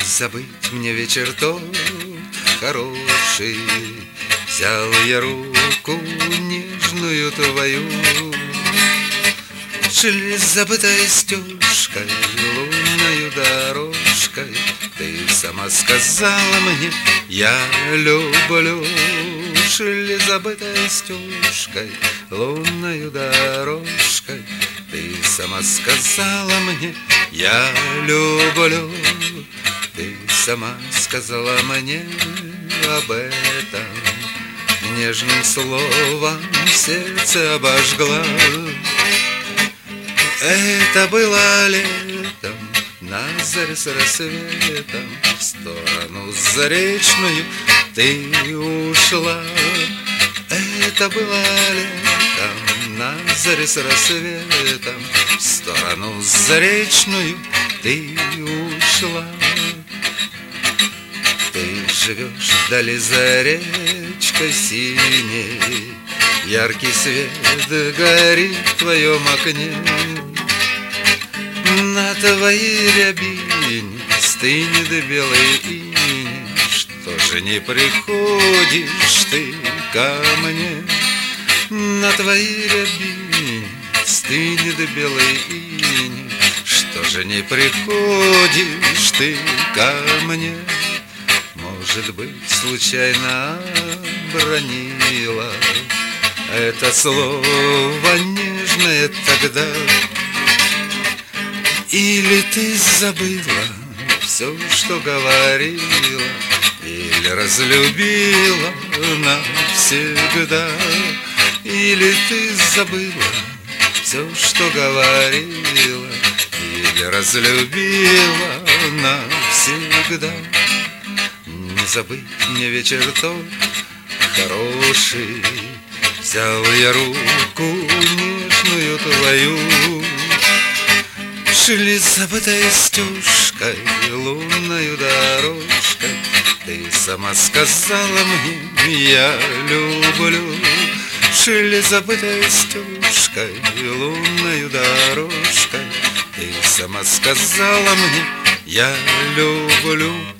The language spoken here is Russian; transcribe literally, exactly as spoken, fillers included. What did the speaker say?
забыть мне вечер тот хороший? Взял я руку нежную твою, шли забытой стежкой, лунною дорожкой. Ты сама сказала мне, я люблю. Шли забытой стежкой, лунною дорожкой. Ты сама сказала мне, я люблю. Ты сама сказала мне об этом, нежным словом сердце обожгла. Это было летом, на заре с рассветом, в сторону заречную ты ушла. Это было летом, на заре с рассветом, в сторону заречную ты ушла. Ты живешь вдали за речкой синей, яркий свет горит в твоем окне. На твоей рябине стынет белый иней. Что же не приходишь ты ко мне? На твоей рябине стынет белый иней. Что же не приходишь ты ко мне? Может быть, случайно обронила это слово нежное тогда? Или ты забыла все, что говорила, или разлюбила навсегда? Или ты забыла все, что говорила, или разлюбила навсегда? Не забыть мне вечер тот хороший, взял я руку нежную твою, шли забытой стежкой, лунною дорожкой. Ты сама сказала мне, я люблю. Шли забытой стежкой, лунною дорожкой. Ты сама сказала мне, я люблю.